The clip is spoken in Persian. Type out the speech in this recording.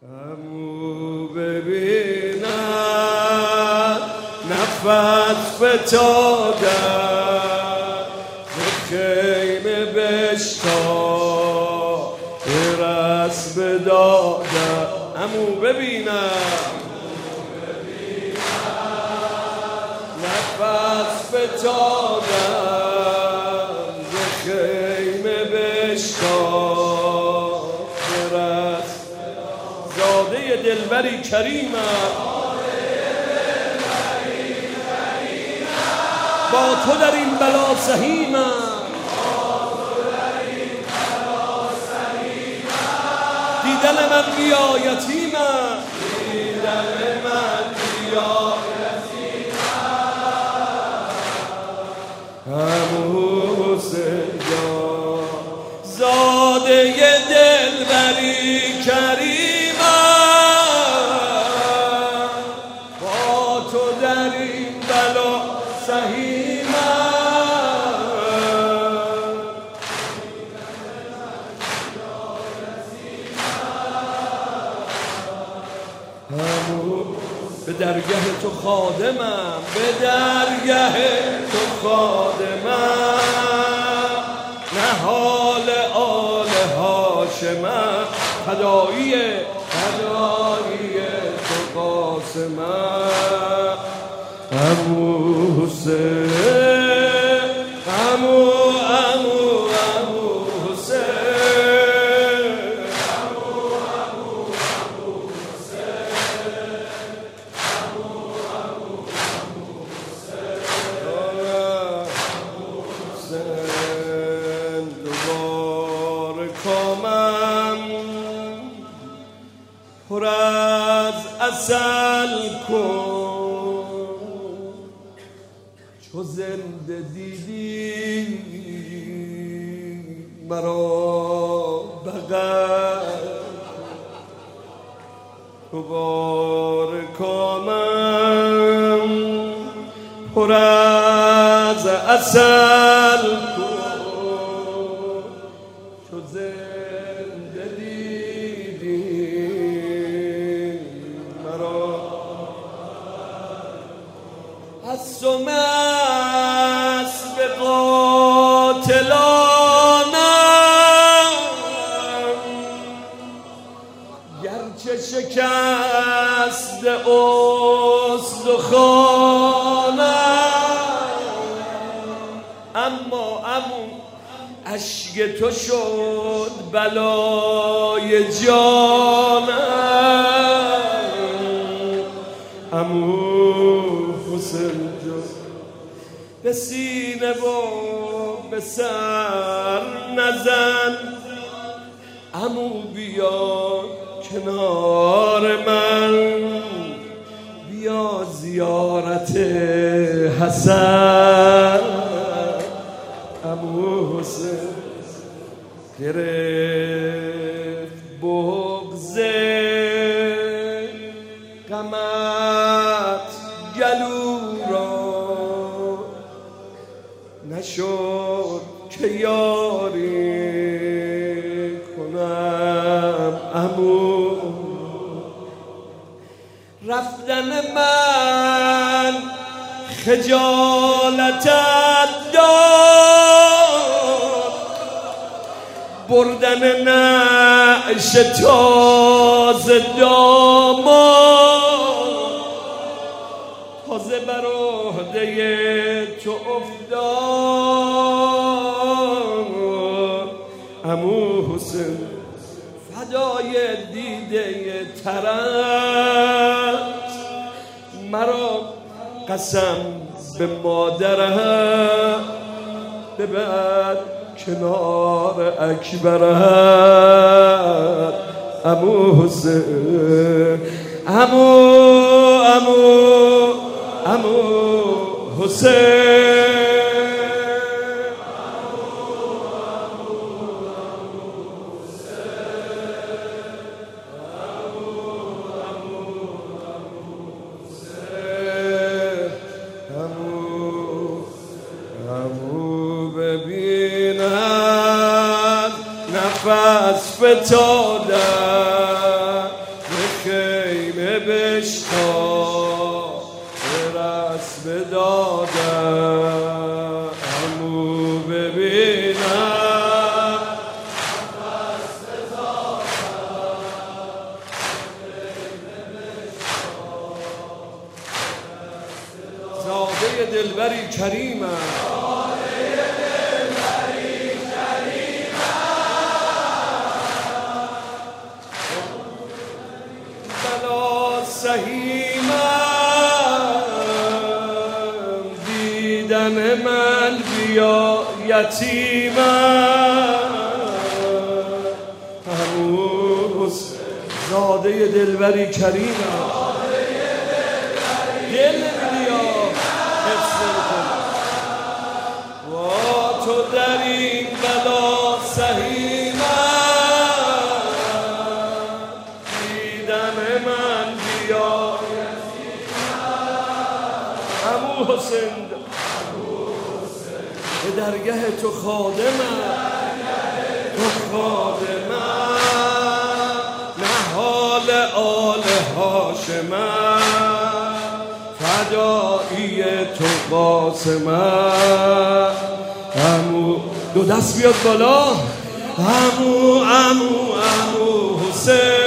عمو ببینم نفس فتادن به خیمه بشتا برس بدادن. عمو ببینم نفس فتادن به خیمه بشتا برس زاده دلبری کریمم با تو در این بلا سهیمم دیدن من بیا یتیمم دیدن من بیا یتیمم عمو حسین جان زاده دلبری کریمم با تو در این بلا سهیمم عمو به درگه تو خادمم به درگه تو خادمم نهال آل هاشمم فدایی تو قاسمم عمو حسین عمو حسین دوباره کامم پر از عسل کن چو زنده دیدی مرا بغل دوباره کامم پر از عسل کن چو زنده دیدی مرا حس و مس به قاتلانم گرچه شکست استخوانم اما عمو اشک تو شد بلای جانم عمو حسین جان به سینه و به سر نزن عمو بیا کنار من بیا زیارت حسن عمو حسین گرفت بغض غمت گلو را نشد که یاری کنم عمو رفتن من خجالتت داد بردن نعش تازه داماد تازه بر عهده تو افتاد عمو حسین فدای دیده ترت مرا قسم به مادرم ببر کنار اکبرت عمو حسین عمو حسین نفس فتادن به بشتا رسم دادم عمو ببینم زاده دلبری کریمم سهیمم دیدن من بیا یتیمم عمو زاده دلبری کریمم دل نمیدیا حفظ کن و تو در این بلا سهیمم دیدن من بیا عمو حسین به درگه تو خادمم تو خادمم نهال آل هاشمم فدایی تو قاسمم عمو دو دست بیاد بالا عمو حسین